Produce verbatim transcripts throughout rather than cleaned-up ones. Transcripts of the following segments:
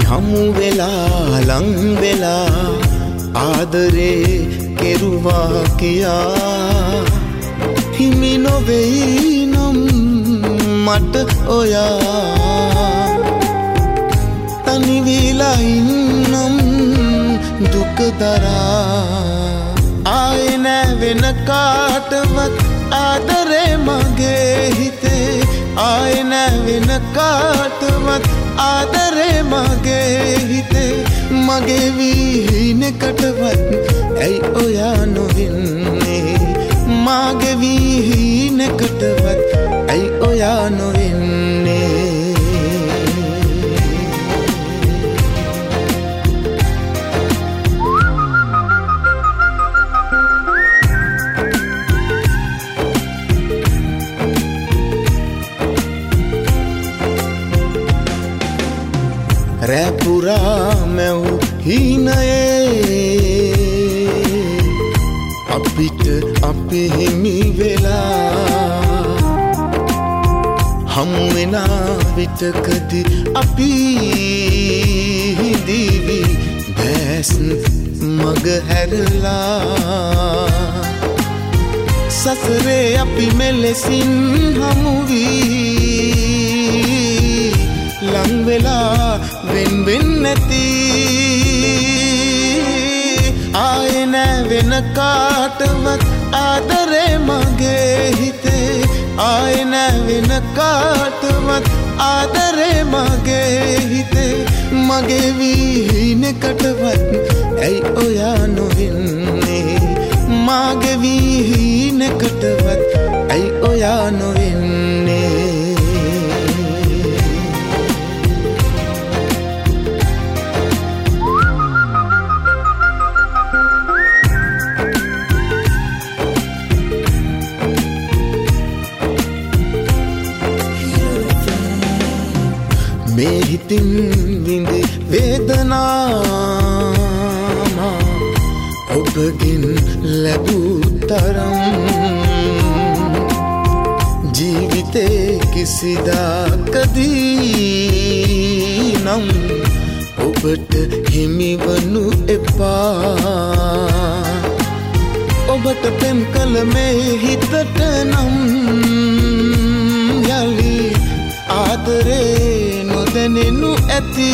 හමු වෙලා ලං වෙලා ආදරේ කෙරුවා කියා හිමි නොවෙයි නම් මට ඔයා තනි වෙලා ඉන්නම් දුක දරා ආයේ නැ වෙන කාටවත් ආදරේ මගේ හිතේ ආයේ නැ වෙන කාටවත් ආදරේ මගේ හිතේ මගේ වීනකටවත් ඇයි ඔයා නොවෙන්නේ මගේ වීනකටවත් ඇයි ඔයා නොවෙන්නේ රැපුරා මැව් හීනයේ අපිට අපේ හිමි වෙලා හමු වෙන විටකදී අපි හිඳිවි බැස් මග හැරලා සසරේ අපි මෙලෙසින් හමු වී ලං වෙලා වෙන් වෙන් නැති ආයේ නැ වෙන කාටවත් ආදරේ මගේ හිතේ ආයේ නැ වෙන කාටවත් ආදරේ මගේ හිතේ මගේ වීනකටවත් ඇයි ඔයා නොවෙන්නේ මගේ වීනකටවත් ඇයි ඔයා නොවෙන්නේ මේ හිතින් විඳි වේදනා ඔබගෙන් ලැබූ තරම් ජීවිතේ කිසිදාකදී නම් ඔබට හිමිවනු එපා ඔබට පෙම් කළ මේ හිතට නම් යලි ආදරේ නොදැනෙනු ඇති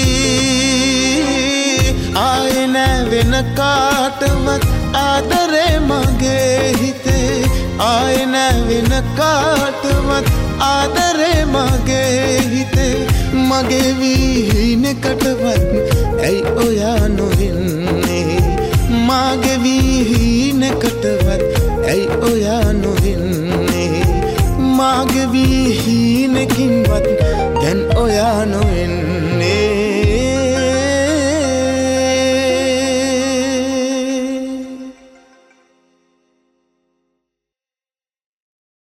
ආයේ නැ වෙන කාටවත් ආදරේ මගේ හිතේ ආයේ නැ වෙන කාටවත් ආදරේ මගේ හිතේ මගේ වීනකටවත් ඇයි ඔයා නොවෙන්නේ මගේ වීනකටවත් ඇයි ඔයා නොවෙන්නේ මගේ වීනකින්වත් දැන් ඔයා නොවෙන්නේ